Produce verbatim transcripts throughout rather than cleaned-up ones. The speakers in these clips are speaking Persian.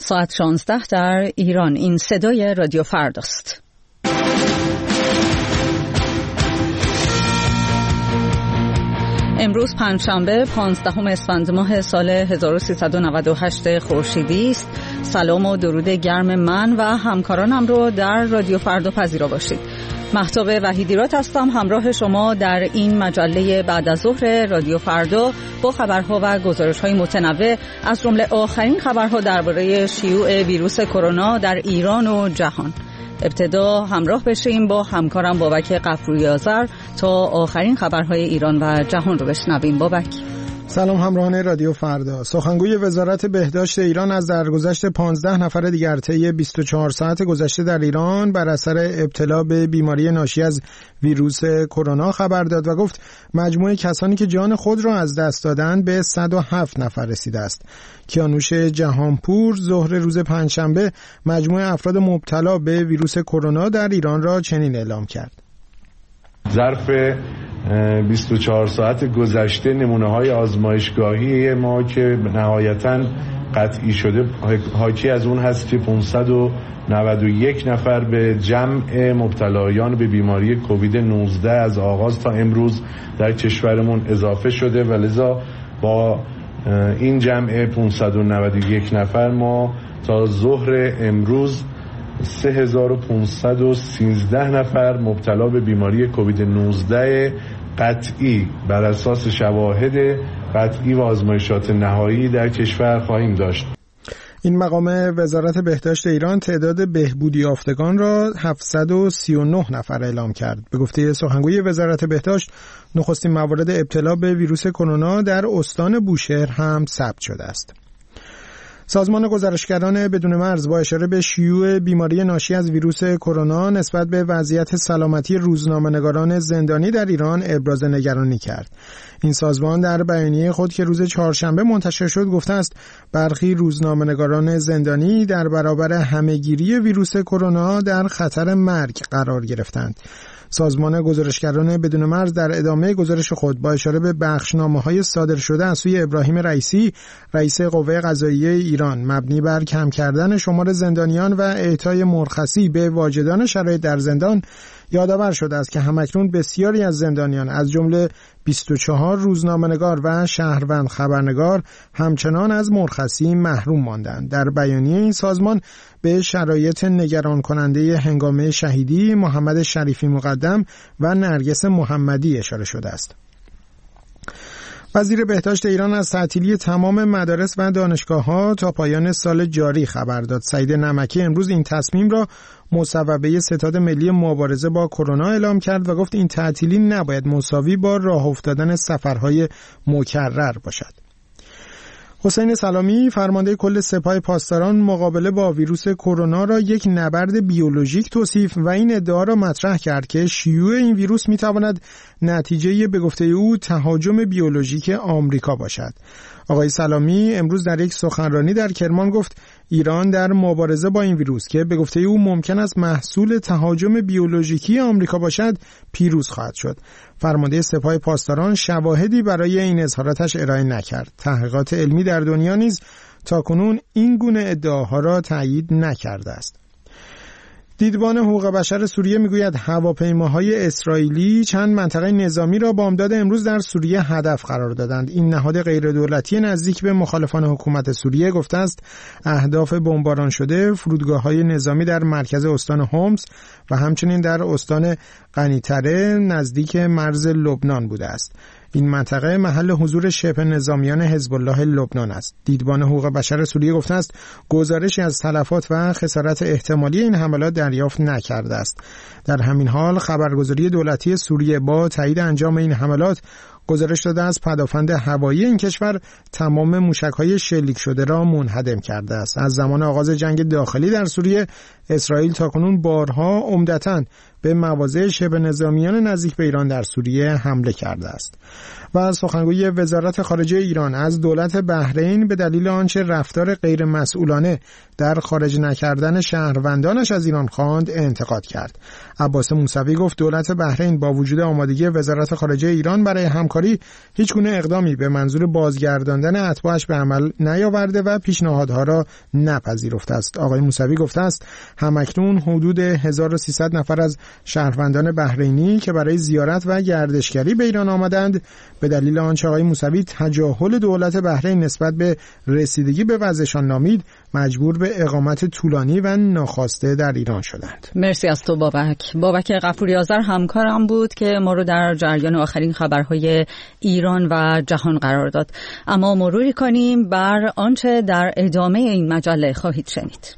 ساعت شانزده در ایران. این صدای رادیو فرداست. امروز پنجشنبه پانزدهم اسفند ماه سال هزار و سیصد و نود و هشت خورشیدی است. سلام و درود گرم من و همکارانم رو در رادیو فردا پذیرا باشید. مهتاب وحیدیرات هستم، همراه شما در این مجله بعد از ظهر رادیو فردا با خبرها و گزارش‌های متنوع از جمله آخرین خبرها درباره شیوع ویروس کرونا در ایران و جهان. ابتدا همراه بشیم با همکارم بابک قفوری آذر تا آخرین خبرهای ایران و جهان رو بشنویم. بابک. سلام همراهان رادیو فردا. سخنگوی وزارت بهداشت ایران از درگذشت پانزده نفر دیگر طی بیست و چهار ساعت گذشته در ایران بر اثر ابتلا به بیماری ناشی از ویروس کرونا خبر داد و گفت مجموع کسانی که جان خود را از دست دادند به صد و هفت نفر رسیده است. کیانوش جهانپور ظهر روز پنجشنبه مجموع افراد مبتلا به ویروس کرونا در ایران را چنین اعلام کرد: ظرف بیست و چهار ساعت گذشته نمونه‌های آزمایشگاهی ما که نهایتاً قطعی شده حاکی از اون هست که پانصد و نود و یک نفر به جمع مبتلایان به بیماری کووید نوزده از آغاز تا امروز در کشورمون اضافه شده و لذا با این جمع پانصد و نود و یک نفر ما تا ظهر امروز سه هزار و پانصد و سیزده نفر مبتلا به بیماری کووید نوزده قطعی بر اساس شواهد قطعی و آزمایشات نهایی در کشور خواهیم داشت. این مقام وزارت بهداشت ایران تعداد بهبودی یافتگان را هفتصد و سی و نه نفر اعلام کرد. به گفته سخنگوی وزارت بهداشت، نخستین موارد ابتلا به ویروس کرونا در استان بوشهر هم ثبت شده است. سازمان گزارشگران بدون مرز با اشاره به شیوع بیماری ناشی از ویروس کرونا نسبت به وضعیت سلامتی روزنامه‌نگاران زندانی در ایران ابراز نگرانی کرد. این سازمان در بیانیه خود که روز چهارشنبه منتشر شد گفته است برخی روزنامه‌نگاران زندانی در برابر همه‌گیری ویروس کرونا در خطر مرگ قرار گرفتند. سازمان گزارشگران بدون مرز در ادامه گزارش خود با اشاره به بخشنامه‌های صادر شده از سوی ابراهیم رئیسی، رئیس قوه قضاییه ایران، مبنی بر کم کردن شمار زندانیان و اعطای مرخصی به واجدان شرایط در زندان، یادآور شده است که همکنون بسیاری از زندانیان از جمله بیست و چهار روزنامه‌نگار و شهروند خبرنگار همچنان از مرخصی محروم ماندند. در بیانیه این سازمان به شرایط نگران کننده هنگامه شهیدی محمد شریفی مقدم و نرگس محمدی اشاره شده است. وزیر بهداشت ایران از تعطیلی تمام مدارس و دانشگاه‌ها تا پایان سال جاری خبر داد. سعید نمکی امروز این تصمیم را مصوبه ستاد ملی مبارزه با کرونا اعلام کرد و گفت این تعطیلی نباید مساوی با راه افتادن سفرهای مکرر باشد. حسین سلامی فرمانده کل سپاه پاسداران مقابله با ویروس کرونا را یک نبرد بیولوژیک توصیف و این ادعا را مطرح کرد که شیوع این ویروس میتواند نتیجه به گفته او تهاجم بیولوژیک آمریکا باشد. آقای سلامی امروز در یک سخنرانی در کرمان گفت ایران در مبارزه با این ویروس که به گفته او ممکن است محصول تهاجم بیولوژیکی آمریکا باشد پیروز خواهد شد. فرمانده سپاه پاسداران شواهدی برای این اظهاراتش ارائه نکرد. تحقیقات علمی در دنیا نیز تاکنون این گونه ادعاها را تایید نکرده است. دیدبان حقوق بشر سوریه میگوید هواپیماهای اسرائیلی چند منطقه نظامی را بامداد امروز در سوریه هدف قرار دادند. این نهاد غیردولتی نزدیک به مخالفان حکومت سوریه گفته است اهداف بمباران شده فرودگاه‌های نظامی در مرکز استان هومس و همچنین در استان قنیطره نزدیک مرز لبنان بوده است. این منطقه محل حضور شبه نظامیان حزب الله لبنان است. دیدبان حقوق بشر سوریه گفته است گزارشی از تلفات و خسارت احتمالی این حملات دریافت نکرده است. در همین حال خبرگزاری دولتی سوریه با تایید انجام این حملات گزارش داده از پدافند هوایی این کشور تمام موشک‌های شلیک شده را منهدم کرده است. از زمان آغاز جنگ داخلی در سوریه اسرائیل تاکنون بارها عمدتاً به مواضع شبه نظامیان نزدیک به ایران در سوریه حمله کرده است. و سخنگوی وزارت خارجه ایران از دولت بحرین به دلیل آنچه رفتار غیر مسئولانه در خارج نکردن شهروندانش از ایران خواند انتقاد کرد. عباس موسوی گفت دولت بحرین با وجود آمادگی وزارت خارجه ایران برای همکاری هیچ گونه اقدامی به منظور بازگرداندن اتباعش به عمل نیاورده و پیشنهادها را نپذیرفته است. آقای موسوی گفته است همکنون حدود هزار و سیصد نفر از شهروندان بحرینی که برای زیارت و گردشگری به ایران آمدند به دلیل آنچه آقای موسوی تجاهل دولت بحرین نسبت به رسیدگی به وضعشان نامید مجبور به اقامت طولانی و ناخواسته در ایران شدند. مرسی از تو بابک. بابک غفوری آذر همکارم بود که ما رو در جریان آخرین خبرهای ایران و جهان قرار داد. اما مروری کنیم بر آنچه در ادامه این مجله خواهید شنید.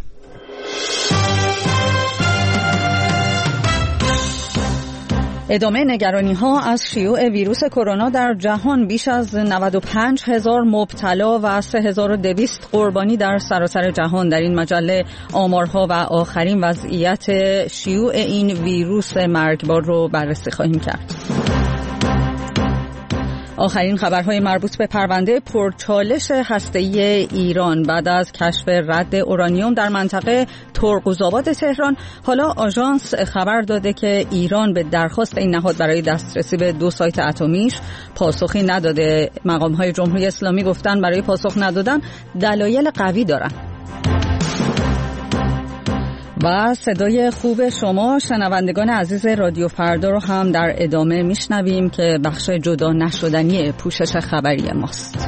ادامه نگرانی ها از شیوع ویروس کرونا در جهان. بیش از نود و پنج هزار مبتلا و سه هزار و دویست قربانی در سراسر جهان. در این مجله آمارها و آخرین وضعیت شیوع این ویروس مرگبار رو بررسی خواهیم کرد. آخرین خبرهای مربوط به پرونده پرچالش هسته‌ای ایران. بعد از کشف رد اورانیوم در منطقه ترقوزآباد تهران، حالا آژانس خبر داده که ایران به درخواست این نهاد برای دسترسی به دو سایت اتمیش پاسخی نداده. مقام‌های جمهوری اسلامی گفتن برای پاسخ ندادن دلایل قوی دارن. و صدای خوب شما شنوندگان عزیز رادیو فردا رو هم در ادامه میشنویم که بخش جدا نشدنی پوشش خبری ماست.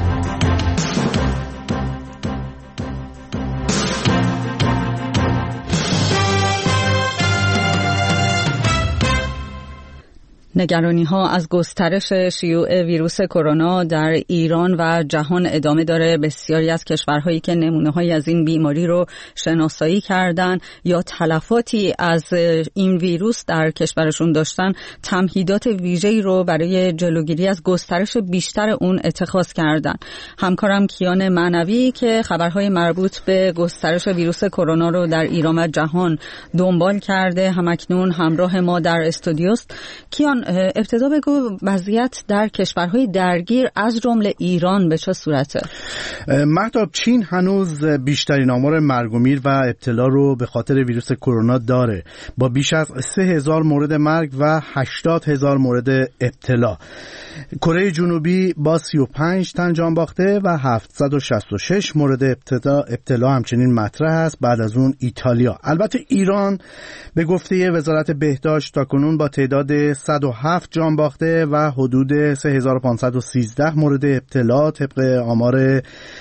نگرانی ها از گسترش شیوع ویروس کرونا در ایران و جهان ادامه داره. بسیاری از کشورهایی که نمونه‌هایی از این بیماری رو شناسایی کردن یا تلفاتی از این ویروس در کشورشون داشتن، تمهیدات ویژه‌ای رو برای جلوگیری از گسترش بیشتر اون اتخاذ کردن. همکارم کیان معنوی که خبرهای مربوط به گسترش ویروس کرونا رو در ایران و جهان دنبال کرده همکنون همراه ما در استودیوست. کیان، ابتدا بگو وضعیت در کشورهای درگیر از جمله ایران به چه صورته؟ مهتاب، چین هنوز بیشترین آمار مرگ و میر و ابتلا رو به خاطر ویروس کرونا داره با بیش از سه هزار مورد مرگ و هشتاد هزار مورد ابتلا. کره جنوبی با سی و پنج تن جان باخته و هفتصد و شصت و شش مورد ابتلا, ابتلا همچنین مطرح است. بعد از اون ایتالیا. البته ایران به گفته وزارت بهداشت تاکنون با تعداد صد و هفت جان باخته و حدود سه هزار و پانصد و سیزده مورد ابتلا طبق آمار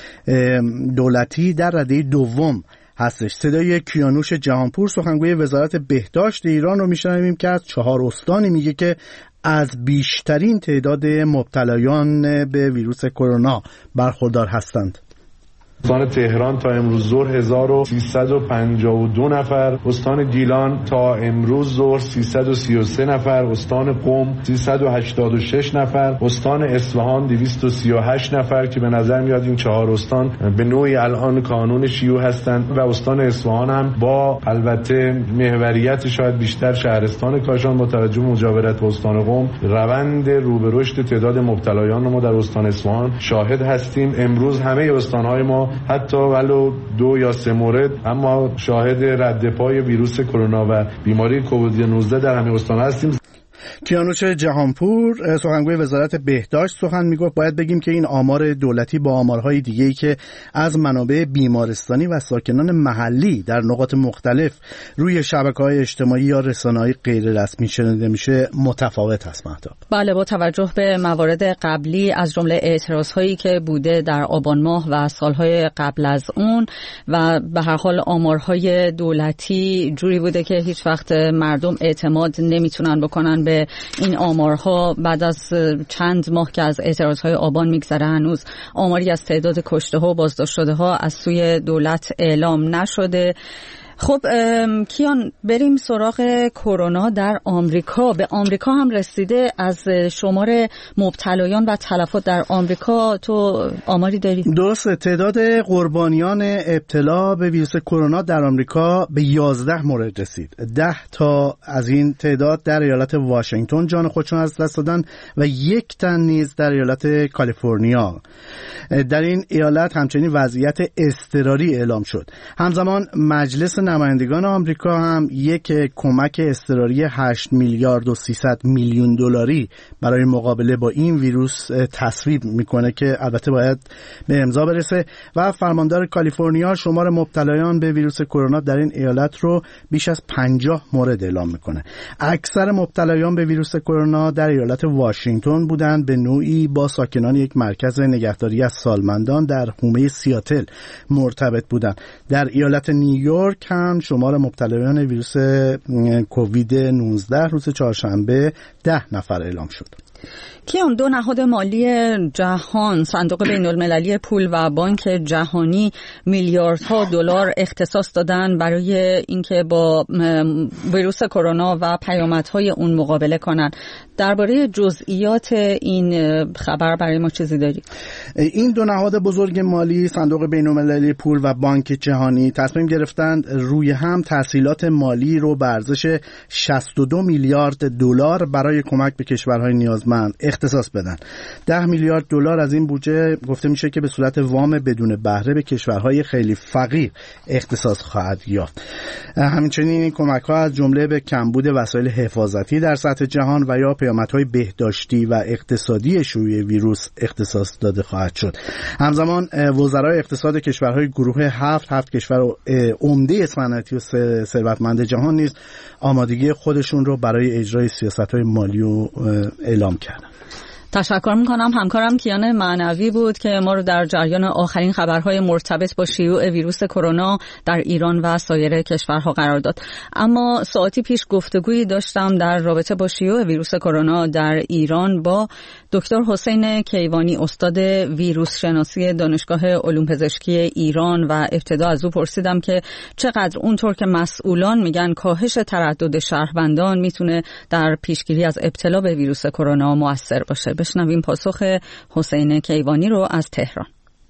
دولتی در رده دوم هستش. صدای کیانوش جهانپور سخنگوی وزارت بهداشت ایران رو میشنویم که از چهار استانی میگه که از بیشترین تعداد مبتلایان به ویروس کرونا برخوردار هستند. استان تهران تا امروز ظهر هزار و سیصد و پنجاه و دو نفر، استان گیلان تا امروز ظهر سیصد و سی و سه نفر، استان قم سیصد و هشتاد و شش نفر، استان اصفهان دویست و سی و هشت نفر که به نظر میاد این چهار استان به نوعی الان کانون شیوع هستند و استان اصفهان هم با البته محوریت شاید بیشتر شهرستان کاشان با توجه مجاورت با استان قم روند رو به رشد تعداد مبتلایان ما در استان اصفهان شاهد هستیم. امروز همه استان‌های ما حتی ولو دو یا سه مورد اما شاهد رد پای ویروس کرونا و بیماری کووید نوزده در همه استان هستیم. کیانوش جهانپور سخنگوی وزارت بهداشت سخن میگفت. باید بگیم که این آمار دولتی با آمارهای دیگه‌ای که از منابع بیمارستانی و ساکنان محلی در نقاط مختلف روی شبکه‌های اجتماعی یا رسانه‌های غیر رسمی شنیده میشه متفاوت است. مهتاب، بله، با توجه به موارد قبلی از جمله اعتراض‌هایی که بوده در آبان ماه و سالهای قبل از اون و به هر حال آمارهای دولتی جوری بوده که هیچ وقت مردم اعتماد نمیتونن بکنن به این آمارها. بعد از چند ماه که از اعتراضهای آبان میگذره هنوز آماری از تعداد کشته ها و بازداشت شده ها از سوی دولت اعلام نشده. خب کیان، بریم سراغ کرونا در آمریکا. به آمریکا هم رسیده. از شمار مبتلایان و تلفات در آمریکا تو آماری داری؟ درسته. تعداد قربانیان ابتلا به ویروس کرونا در آمریکا به یازده مورد رسید. ده تا از این تعداد در ایالت واشنگتن جان خودشون از دست دادن و یک تن نیز در ایالت کالیفرنیا. در این ایالت همچنین وضعیت اضطراری اعلام شد. همزمان مجلس نمایندگان آمریکا هم یک کمک اضطراری هشت میلیارد و سیصد میلیون دلاری برای مقابله با این ویروس تصویب میکنه که البته باید به امضا برسه و فرماندار کالیفرنیا شمار مبتلایان به ویروس کرونا در این ایالت رو بیش از پنجاه مورد اعلام میکنه. اکثر مبتلایان به ویروس کرونا در ایالت واشنگتن بودند، به نوعی با ساکنان یک مرکز نگهداری از سالمندان در حومه سیاتل مرتبط بودند. در ایالت نیویورک هم شمار مبتلایان ویروس کووید نوزده روز چهارشنبه ده نفر اعلام شد. کیان، دو نهاد مالی جهان، صندوق بین المللی پول و بانک جهانی میلیاردها دلار اختصاص دادن برای اینکه با ویروس کرونا و پیامدهای اون مقابله کنند. درباره جزئیات این خبر برای ما چیزی داری؟ این دو نهاد بزرگ مالی، صندوق بین المللی پول و بانک جهانی، تصمیم گرفتند روی هم تسهیلات مالی رو به ارزش شصت و دو میلیارد دلار برای کمک به کشورهای نیازمند اختصاص بدن. ده میلیارد دلار از این بودجه گفته میشه که به صورت وام بدون بهره به کشورهای خیلی فقیر اختصاص خواهد یافت. همچنین این کمک‌ها از جمله به کمبود وسایل حفاظتی در سطح جهان و یا پیامدهای بهداشتی و اقتصادی شیوع ویروس اختصاص داده خواهد شد. همزمان وزرای اقتصاد کشورهای گروه هفت هفت کشور عمده صنعتی و ثروتمند جهان نیز آمادگی خودشون رو برای اجرای سیاست‌های مالی رو اعلام کردن. تشکر میکنم. همکارم کیان معنوی بود که ما رو در جریان آخرین خبرهای مرتبط با شیوع ویروس کرونا در ایران و سایر کشورها قرار داد. اما ساعتی پیش گفتگویی داشتم در رابطه با شیوع ویروس کرونا در ایران با دکتر حسین کیوانی، استاد ویروس شناسی دانشگاه علوم پزشکی ایران، و ابتدا از او پرسیدم که چقدر اونطور که مسئولان میگن کاهش تردد شهروندان میتونه در پیشگیری از ابتلا به ویروس کرونا مؤثر باشه. بشنویم پاسخ حسین کیوانی رو از تهران.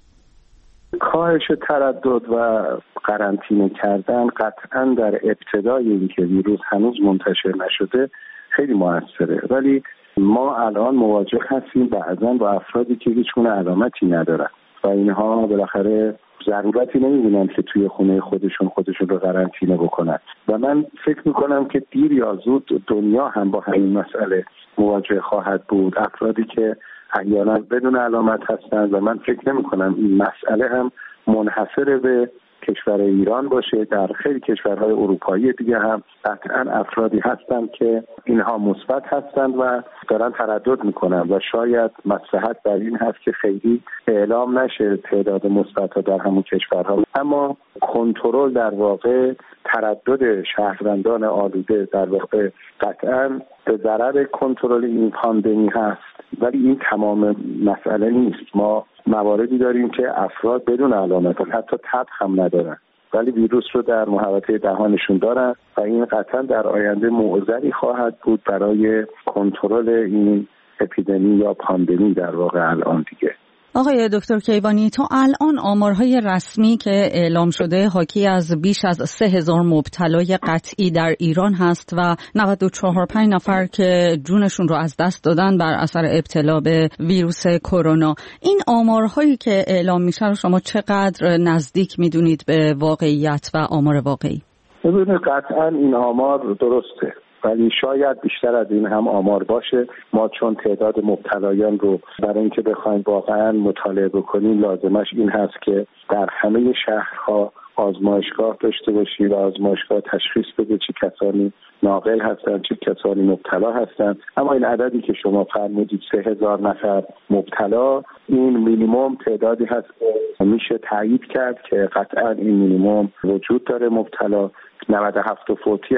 کاهش تردد و قرنطینه کردن قطعاً در ابتدای اینکه ویروس هنوز منتشر نشده خیلی موثره، ولی ما الان مواجه هستیم بعضاً با افرادی که هیچ گونه علامتی ندارن و اینها بالاخره ضرورتی نمی‌بینن که توی خونه خودشون خودشون رو قرنطینه بکنن و من فکر می‌کنم که دیر یا زود دنیا هم با همین مسئله مواجه خواهد بود. افرادی که احیانا بدون علامت هستند و من فکر نمی‌کنم این مسئله هم منحصر به کشور ایران باشه. در خیلی کشورهای اروپایی دیگه هم قطعاً افرادی هستند که اینها مثبت هستند و دارن تردد میکنن و شاید مصلحت در این هست که خیلی اعلام نشه تعداد مثبت‌ها در همون کشورها، اما کنترل در واقع تردد شهروندان آلوده در واقع قطعاً به ضرر کنترل این پاندمی هست، ولی این تمام مسئله نیست. ما مواردی داریم که افراد بدون علامت حتی تب هم ندارن ولی ویروس رو در محوطه دهانشون دارن و این قطعا در آینده معضلی خواهد بود برای کنترل این اپیدمی یا پاندمی در واقع الان دیگه. آقای دکتر کیوانی، تا الان آمارهای رسمی که اعلام شده حاکی از بیش از سه هزار مبتلای قطعی در ایران هست و نود و چهار و پنج نفر که جونشون رو از دست دادن بر اثر ابتلا به ویروس کرونا. این آمارهایی که اعلام میشه رو شما چقدر نزدیک میدونید به واقعیت و آمار واقعی؟ ببینید قطعا این آمار درسته ولی شاید بیشتر از این هم آمار باشه. ما چون تعداد مبتلایان رو برای اینکه بخوایم واقعا مطالعه بکنیم لازمش این هست که در همه شهرها آزمایشگاه داشته باشی و آزمایشگاه تشخیص بده چه کسانی ناقل هستن چه کسانی مبتلا هستن. اما این عددی که شما فرمودید سه هزار نفر مبتلا، این مینیمم تعدادی هست که میشه تایید کرد که قطعا این مینیمم وجود داره مبتلا. نود و هفت فوتی هم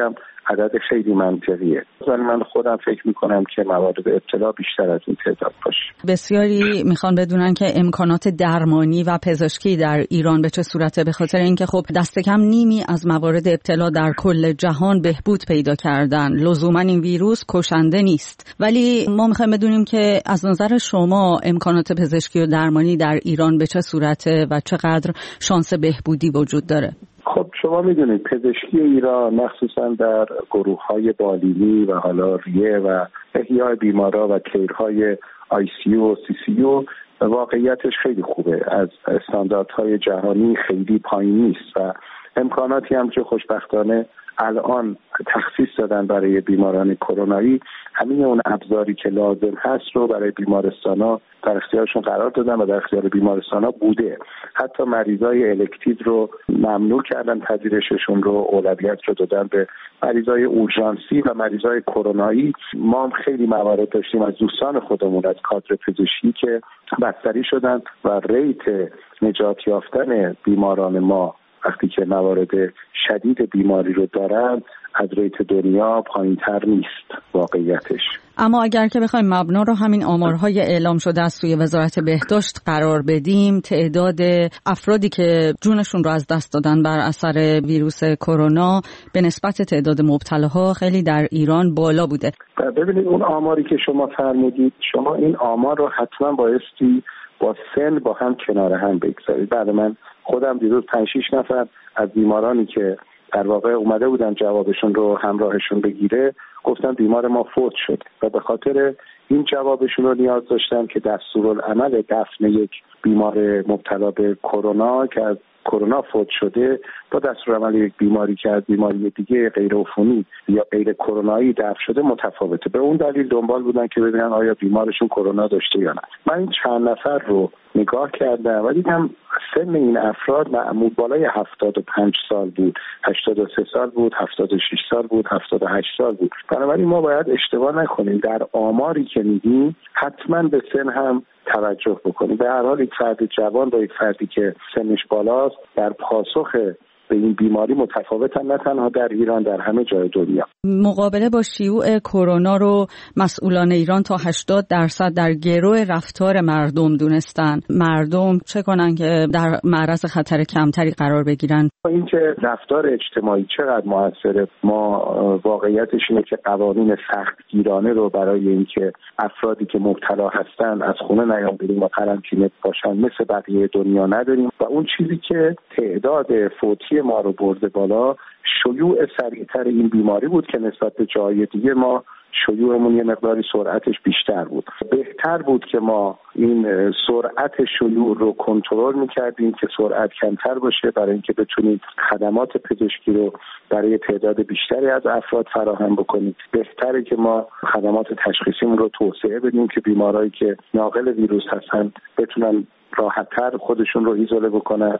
عدد خیلی منطقیه. ولی من خودم فکر میکنم که موارد ابتلا بیشتر از این تعداد باشه. بسیاری میخوان بدونن که امکانات درمانی و پزشکی در ایران به چه صورته، به خاطر اینکه خب دست کم نیمی از موارد ابتلا در کل جهان بهبود پیدا کردن. لزوما این ویروس کشنده نیست، ولی ما میخوایم بدونیم که از نظر شما امکانات پزشکی و درمانی در ایران به چه صورته و چقدر شانس بهبودی وجود داره؟ خب شما میدونید پزشکی ایران مخصوصا در گروه‌های بالینی و حالا ریه و احیاء بیمارا و کیرهای آی سی یو و سی سی یو واقعیتش خیلی خوبه، از استانداردهای جهانی خیلی پایین نیست و امکاناتی هم که خوشبختانه الان تخصیص دادن برای بیماران کرونایی، همین اون ابزاری که لازم هست رو برای بیمارستانا در اختیارشون قرار دادن و در اختیار بیمارستانا بوده. حتی مریضای الکتیو رو ممنوع کردن پذیرششون رو، اولویت رو دادن به مریضای اورژانسی و مریضای کرونایی. ما هم خیلی موارد داشتیم از دوستان خودمون از کادر پزشکی که بستری شدن و ریت نجات یافتن بیماران ما وقتی که موارد شدید بیماری رو دارن از ریت دنیا پایین تر نیست واقعیتش. اما اگر که بخوایم مبنا رو همین آمارهای اعلام شده از سوی وزارت بهداشت قرار بدیم، تعداد افرادی که جونشون رو از دست دادن بر اثر ویروس کرونا به نسبت تعداد مبتلاها خیلی در ایران بالا بوده. ببینید اون آماری که شما فرمودید، شما این آمار رو حتما بایستی با سن با هم کنار هم بگذارید. بعد من خودم دیروز پنج شش نفر از بیمارانی که در واقع اومده بودن جوابشون رو همراهشون بگیره گفتن بیمار ما فوت شد و به خاطر این جوابشون رو نیاز داشتن که دستورالعمل دفن یک بیمار مبتلا به کرونا که از کرونا فوت شده با دستورالعمل یک بیماری که از بیماری دیگه غیر عفونی یا غیر کرونایی دفن شده متفاوته. به اون دلیل دنبال بودن که ببینن آیا بیمارشون کرونا داشته یا نه. من این چند نفر رو نگاه کردم و دیدم سن این افراد معمول بالای هفتاد و پنج سال بود، هشتاد و سه سال بود، هفتاد و شش سال بود، هفتاد و هشت سال بود. بنابراین ما باید اشتباه نکنیم در آماری که میدیم حتما به سن هم توجه بکنیم. به هر حال یک فرد جوان با یک فردی که سنش بالاست در پاسخ به این بیماری متفاوتن، نه تنها در ایران، در همه جای دنیا. مقابله با شیوع کرونا رو مسئولان ایران تا هشتاد درصد در گرو رفتار مردم دونستن. مردم چه کنن که در معرض خطر کمتری قرار بگیرن؟ این که رفتار اجتماعی چقدر موثره، ما واقعیتش اینه که قوانین سختگیرانه رو برای اینکه افرادی که مبتلا هستن از خونه نیان بریم و قرنطینه باشن مثل بقیه دنیا نداریم و اون چیزی که تعداد فوتی ما رو برده بالا شیوع سریعتر این بیماری بود که نسبت به جای دیگه ما شیوعمون یه مقداری سرعتش بیشتر بود. بهتر بود که ما این سرعت شیوع رو کنترل می‌کردیم که سرعت کمتر باشه برای اینکه بتونیم خدمات پزشکی رو برای تعداد بیشتری از افراد فراهم بکنیم. بهتره که ما خدمات تشخیصیمون رو توسعه بدیم که بیمارایی که ناقل ویروس هستن بتونن راحت‌تر خودشون رو ایزوله بکنن.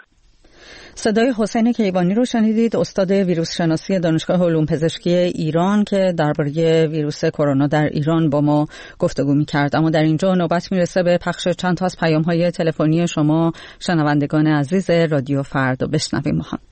صدای حسین کیوانی رو شنیدید، استاد ویروس شناسی دانشگاه علوم پزشکی ایران که درباره ویروس کرونا در ایران با ما گفتگو می‌کرد. اما در اینجا نوبت میرسه به پخش چند تا از پیام‌های تلفنی شما شنوندگان عزیز رادیو فردا. بشنویم ما هم.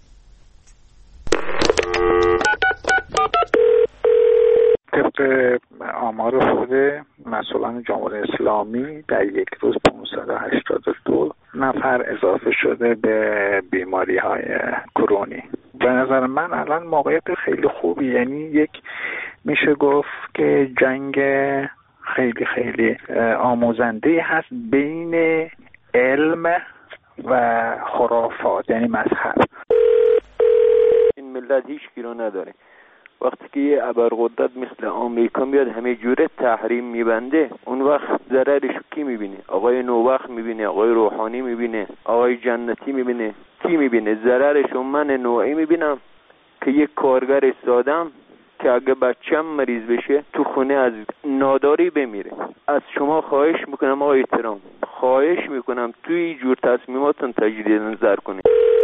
طبق آمار خود مسئولان جمهوری اسلامی در یک روز پانصد و هشتاد و دو نفر اضافه شده به بیماری های کرونی. به نظر من الان موقعیت خیلی خوبی، یعنی یک میشه گفت که جنگ خیلی خیلی آموزنده هست بین علم و خرافات، یعنی مذهب. این ملت هیچ گیرو نداره. وقتی که یه ابرقدرت مثل آمریکا میاد همه جوره تحریم میبنده، اون وقت ضررش کی میبینه؟ آقای نوبخت میبینه، آقای روحانی میبینه، آقای جنتی میبینه، کی میبینه؟ ضررش من نوعی میبینم که یک کارگر سادم که اگه بچم مریض بشه تو خونه از ناداری بمیره. از شما خواهش میکنم آقای احترام، خواهش میکنم توی این جور تصمیماتون تجدید نظر کنید.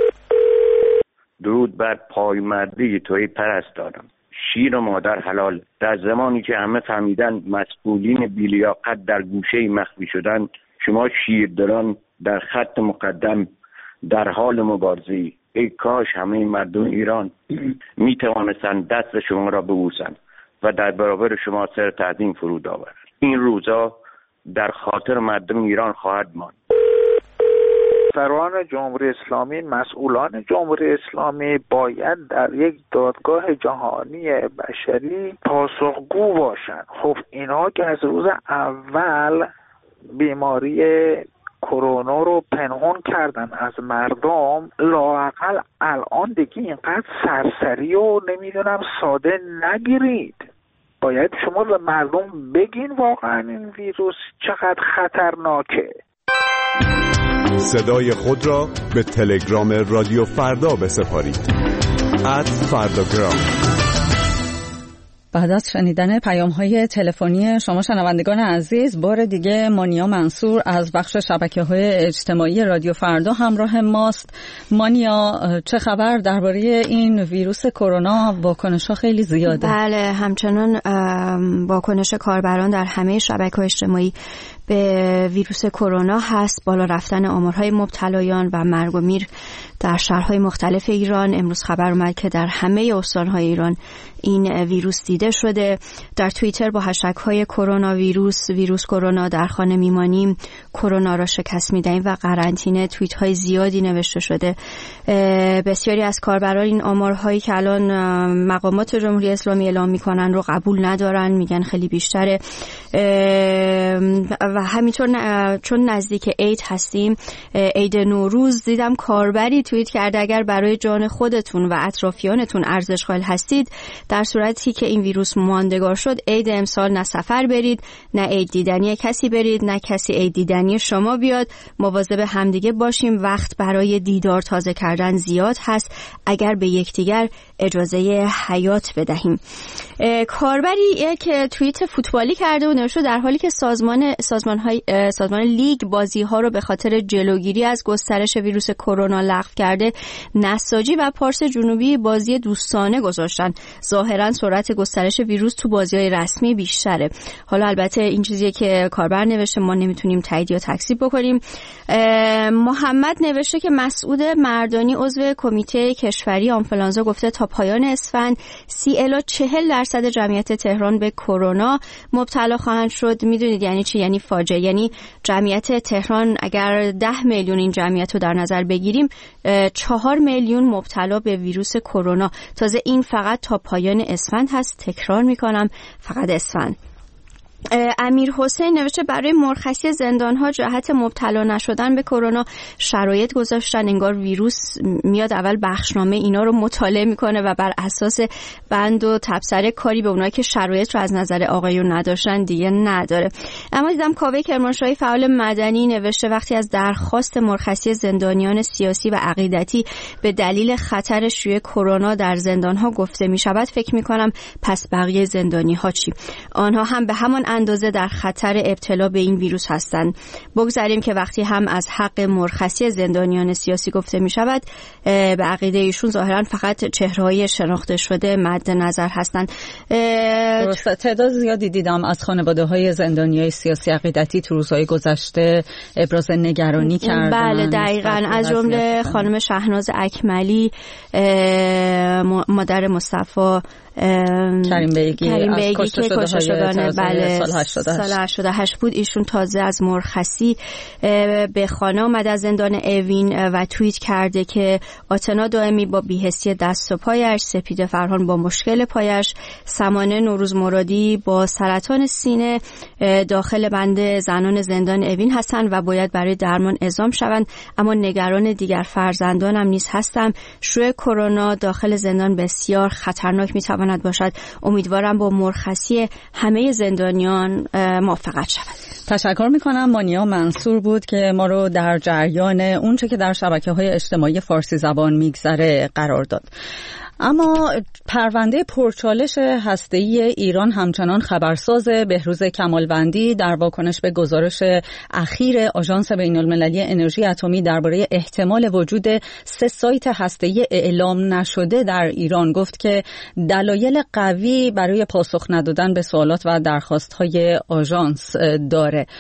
درود بر پایمردی توی پرستارم. شیر و مادر حلال. در زمانی که همه فهمیدن مسئولین بی‌لیاقت در گوشه مخفی شدن، شما شیرداران در خط مقدم در حال مبارزه. ای کاش همه مردم ایران می توانستند دست شما را ببوسند و در برابر شما سر تعظیم فرود آورند. این روزا در خاطر مردم ایران خواهد ماند. سران جمهوری اسلامی، مسئولان جمهوری اسلامی باید در یک دادگاه جهانی بشری پاسخگو باشند. خب اینا که از روز اول بیماری کرونا رو پنهان کردن از مردم، لااقل الان دیگه اینقدر سرسری و نمیدونم ساده نگیرید. باید شما به مردم بگین واقعا این ویروس چقدر خطرناکه. صدای خود را به تلگرام رادیو فردا بسپارید. ات فرداگرام. بعد از شنیدن پیام‌های تلفنی شما شنوندگان عزیز، بار دیگه مانیا منصور از بخش شبکه‌های اجتماعی رادیو فردا همراه ماست. مانیا، چه خبر درباره این ویروس کرونا؟ واکنش‌ها خیلی زیاده. بله، همچنان واکنش کاربران در همه شبکه‌های اجتماعی به ویروس کرونا هست. بالا رفتن آمارهای مبتلایان و مرگ و میر در شهرهای مختلف ایران. امروز خبر اومد که در همه استانهای ایران این ویروس دیده شده. در توییتر با هشتگ‌های کرونا ویروس، ویروس کرونا، در خانه میمانیم، کرونا را شکست میدهیم و قرنطینه توییت‌های زیادی نوشته شده. بسیاری از کاربران این آمارهایی که الان مقامات جمهوری اسلامی اعلام میکنن رو قبول ندارن، میگن خیلی بیشتره. و همینطور چون نزدیک عید هستیم، عید نوروز، دیدم کاربری توییت کرده اگر برای جان خودتون و اطرافیانتون ارزش قائل هستید، در صورتی که این ویروس ماندگار شد، عید امسال نه سفر برید، نه عید دیدنی کسی برید، نه کسی عید دیدنی شما بیاد. مواظب همدیگه باشیم. وقت برای دیدار تازه کردن زیاد هست. اگر به یکدیگر اجازه حیات بدهیم. کاربری که توییت فوتبالی کرده و نوشته در حالی که سازمان سازمان های سازمان لیگ بازی ها رو به خاطر جلوگیری از گسترش ویروس کرونا لغو کرده، نساجی و پارس جنوبی بازی دوستانه گذاشتن. ظاهرا سرعت گسترش ویروس تو بازی‌های رسمی بیشتره. حالا البته این چیزیه که کاربر نوشته، ما نمیتونیم تایید یا تکذیب بکنیم. محمد نوشته که مسعود مردانی عضو کمیته کشوری آنفولانزا گفته تا پایان اسفند سی الی چهل درصد جمعیت تهران به کرونا مبتلا خواهند شد. میدونید یعنی چی؟ یعنی فاجعه. یعنی جمعیت تهران اگر ده میلیون این جمعیت رو در نظر بگیریم، چهار میلیون مبتلا به ویروس کرونا. تازه این فقط تا پایان اسفند هست. تکرار میکنم، فقط اسفند. امیر حسین نوشته برای مرخصی زندان‌ها جهت مبتلا نشدن به کرونا شرایط گذاشتن. انگار ویروس میاد اول بخشنامه اینا رو مطالعه میکنه و بر اساس بند و تبصره کاری به اونایی که شرایط رو از نظر آقایون نداشتن دیگه نداره. اما دیدم کاوه کرمانشاهی فعال مدنی نوشته وقتی از درخواست مرخصی زندانیان سیاسی و عقیدتی به دلیل خطر شیوع کرونا در زندان‌ها گفته میشود، فکر میکنم پس بقیه زندانی‌ها چی؟ آنها هم به همان اندازه در خطر ابتلا به این ویروس هستند. بگذاریم که وقتی هم از حق مرخصی زندانیان سیاسی گفته می شود، به عقیده ایشون ظاهرا فقط چهره‌های شناخته شده مد نظر هستند. درسته. تعداد زیادی دیدم از خانواده‌های زندانیای سیاسی عقیدتی تو روزهای گذشته ابراز نگرانی کردن. بله دقیقاً، از جمله خانم شهناز اکملی، مادر مصطفی کریم بیگی, کریم بیگی که کشته شدن بله سال هشتاد و هشت بود. ایشون تازه از مرخصی به خانه آمد از زندان اوین و توییت کرده که آتنا دائمی با بی‌حسی دست و پایش، سپید فرهان با مشکل پایش، سمانه نوروز مرادی با سرطان سینه داخل بند زنان زندان اوین هستند و باید برای درمان اعزام شوند. اما نگران دیگر فرزندانم نیز هستم. شیوع کرونا داخل زندان بسیار خطرناک میتواند باشد. امیدوارم با مرخصی همه زندانیان موافقت شود. تشکر میکنم. مانیا منصور بود که ما رو در جریان اونچه که در شبکه‌های اجتماعی فارسی زبان میگذره قرار داد. اما پرونده پرچالش هسته‌ای ایران همچنان خبرساز. بهروز کمالوندی در واکنش به گزارش اخیر آژانس بین‌المللی انرژی اتمی درباره احتمال وجود سه سایت هسته‌ای اعلام نشده در ایران گفت که دلایل قوی برای پاسخ ندادن به سوالات و درخواست‌های آژانس داره.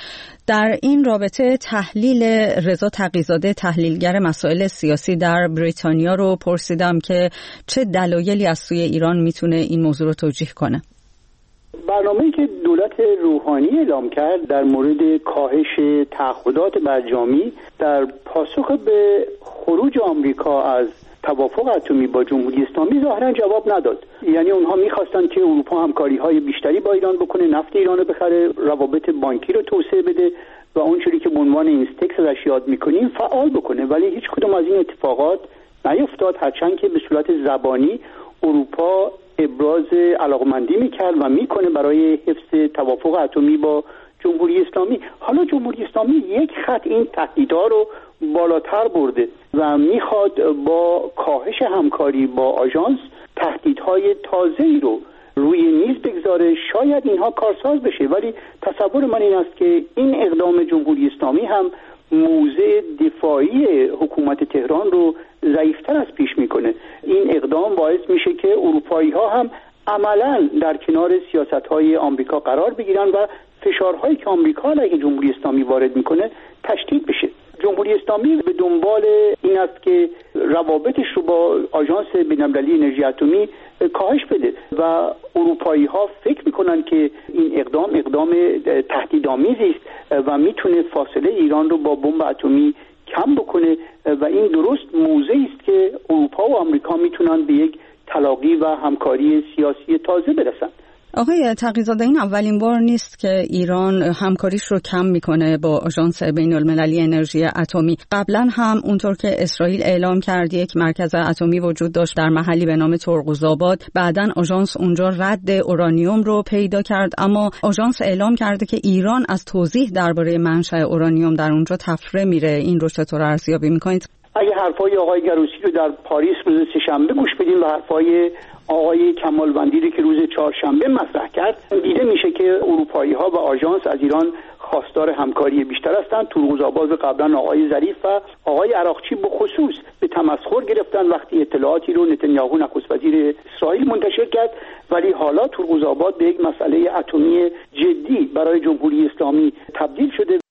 در این رابطه تحلیل رضا تقی‌زاده تحلیلگر مسائل سیاسی در بریتانیا رو پرسیدم که چه دلایلی از سوی ایران میتونه این موضوع رو توجیه کنه. برنامه‌ای که دولت روحانی اعلام کرد در مورد کاهش تعهدات برجامی در پاسخ به خروج آمریکا از توافق اتمی با جمهوری اسلامی ظاهرا جواب نداد. یعنی اونها می‌خواستن که اروپا همکاری‌های بیشتری با ایران بکنه، نفت ایران رو بخره، روابط بانکی رو توسعه بده و اونجوری که به عنوان اینستکس ازش یاد می‌کنیم فعال بکنه، ولی هیچ کدوم از این اتفاقات نیفتاد، هرچند که به صورت زبانی اروپا ابراز علاقمندی میکرد و میکنه برای حفظ توافق اتمی با جمهوری اسلامی. حالا جمهوری اسلامی یک خط این تهدیدها رو بالاتر برده و میخواد با کاهش همکاری با آژانس تهدیدهای تازه‌ای رو روی میز بگذاره. شاید اینها کارساز بشه، ولی تصور من این است که این اقدام جمهوری اسلامی هم موضع دفاعی حکومت تهران رو ضعیفتر از پیش میکنه. این اقدام باعث میشه که اروپایی ها هم عملاً در کنار سیاست‌های آمریکا قرار بگیرن و فشارهایی که آمریکا علیه جمهوری اسلامی وارد میکنه تشدید بشه. جمهوری اسلامی به دنبال این است که روابطش رو با آژانس بین‌المللی انرژی اتمی کاهش بده و اروپایی ها فکر میکنن که این اقدام اقدام تهدیدآمیزی است و میتونه فاصله ایران رو با بمب اتمی کم بکنه و این درست موضعی است که اروپا و آمریکا میتونن به یک تلاقی و همکاری سیاسی تازه برسن. آقای تقی‌زاده، این اولین بار نیست که ایران همکاریش رو کم میکنه با آژانس بین‌المللی انرژی اتمی. قبلا هم اونطور که اسرائیل اعلام کرد یک مرکز اتمی وجود داشت در محلی به نام ترقوزآباد، بعداً آژانس اونجا رد اورانیوم رو پیدا کرد، اما آژانس اعلام کرده که ایران از توضیح درباره منشأ اورانیوم در اونجا تفره میره. این رو چطور ارزیابی میکنید؟ اگه حرفای آقای گروسی رو در پاریس روز سه‌شنبه گوش بدیم و حرفای آقای کمالوندی رو که روز چهارشنبه مطرح کرد، دیده میشه که اروپایی ها و آژانس از ایران خواستار همکاری بیشتر هستند. ترقوزآباد قبلا آقای ظریف و آقای عراقچی به خصوص به تمسخر گرفتن وقتی اطلاعاتی رو نتانیاهو نخست وزیر اسرائیل منتشر کرد، ولی حالا ترقوزآباد به یک مسئله اتمی جدی برای جمهوری اسلامی تبدیل شده.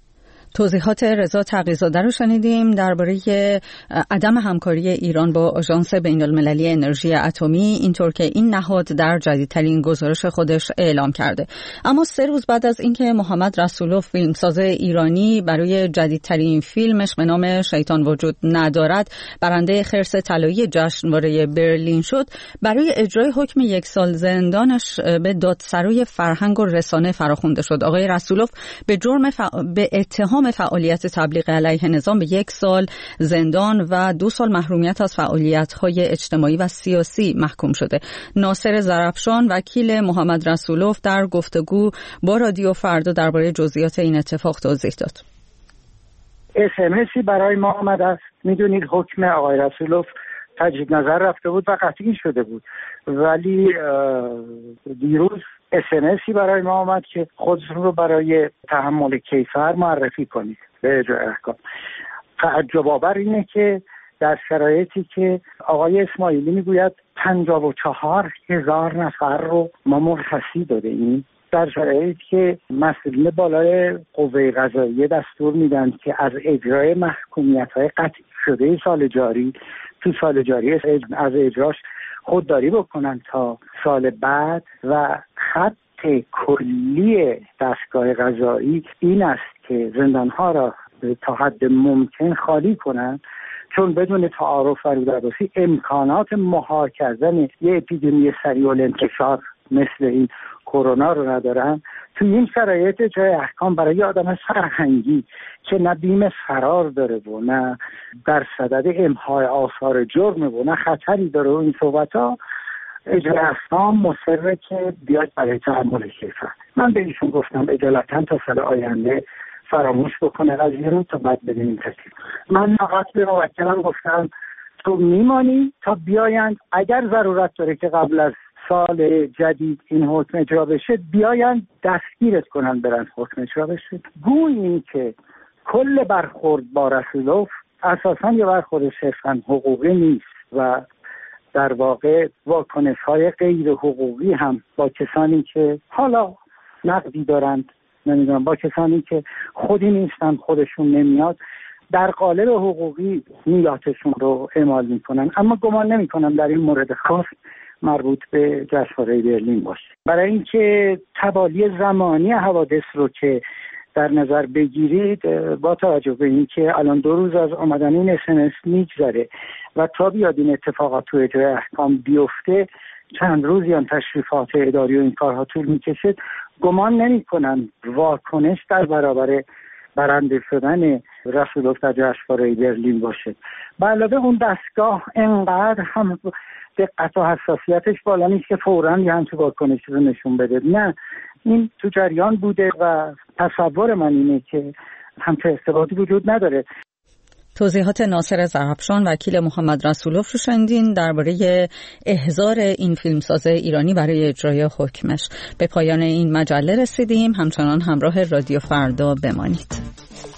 توضیحات رضا تقی‌زاده رو شنیدیم درباره عدم همکاری ایران با آژانس بین‌المللی انرژی اتمی، اینطور که این نهاد در جدیدترین گزارش خودش اعلام کرده. اما سه روز بعد از اینکه محمد رسولوف فیلمساز ایرانی برای جدیدترین فیلمش به نام شیطان وجود ندارد برنده خرس طلایی جشنواره برلین شد، برای اجرای حکم یک سال زندانش به دادسرای فرهنگ و رسانه فراخوانده شد. آقای رسولوف به جرم ف... به اتهام فعالیت تبلیغ علیه نظام به یک سال زندان و دو سال محرومیت از فعالیت‌های اجتماعی و سیاسی محکوم شده. ناصر زرفشان وکیل محمد رسولوف در گفتگو با رادیو فردا درباره جزئیات این اتفاق توضیح داد. اس ام اسی برای ما آمد است. میدونید حکم آقای رسولوف تجدید نظر رفته بود و قطعی شده بود، ولی دیروز اس ام اسی برای ما آمد که خودتون رو برای تحمل کیفر معرفی کنید به اجرای احکام. تعجب آور اینه که در شرایطی که آقای اسماعیلی میگوید پنجاه و چهار هزار نفر رو ما مرخصی داده ایم، در شرایطی که مسئولین بالای قوه قضاییه دستور میدن که از اجرای محکومیت‌های قطعی شده سال جاری تو سال جاری از اجراش خودداری بکنن تا سال بعد و خط کلی دستگاه قضایی این است که زندانها را تا حد ممکن خالی کنن، چون بدون تعارف فرود عباسی امکانات مهار کردن یه اپیدمی سریع الانتشار مثل این کرونا رو ندارن. تو این شرایط جای احکام برای آدم فرهنگی که نه بیم فرار داره و نه در صدد امحای آثار جرم و نه خطری داره و این صحبت ها، اجرای احکام مصره که بیاد برای تحمل کیفر. من به ایشون گفتم اجالتا تا سال آینده فراموش بکنه قضیه رو تا بعد ببینیم تکلیف. من فقط به موکلم گفتم تو میمانی تا بیایند، اگر ضرورت داره که قبل از سال جدید این حکم اجرا بشه بیایند دستگیرت کنن برن حکم اجرا بشه. گویی این که کل برخورد با رسولوف اساساً یه برخورد صرفاً حقوقی نیست و در واقع واکنش‌های غیر حقوقی هم با کسانی که حالا نقدی دارند نمیدونم با کسانی که خودی نیستن، خودشون نمیاد، در قالب حقوقی نیاتشون رو اعمال میکنن. اما گمان نمیکنم در این مورد خاص مربوط به جشنواره برلین باشه، برای اینکه توالی زمانی حوادث رو که در نظر بگیرید، با توجه به اینکه الان دو روز از آمدن این اس ام اس میگذره و تا بیاد این اتفاقات تو اجرای احکام بیفته چند روز یا تشریفات اداری و این کارها طول میکشه، گمان نمیکنم واکنش در برابر برنده شدن رسولوف در جشنواره برلین باشه. به علاوه اون دستگاه انقدر هم دقت و حساسیتش بالا نیست که فوراً یه همچه واکنشی رو نشون بده. نه، این تو جریان بوده و تصور من اینه که همچه ارتباطی وجود نداره. توضیحات ناصر ظرفشان وکیل محمد رسولوف رو شنیدین درباره احضار این فیلمساز ایرانی برای اجرای حکمش. به پایان این مجله رسیدیم. همچنان همراه رادیو فردا بمانید.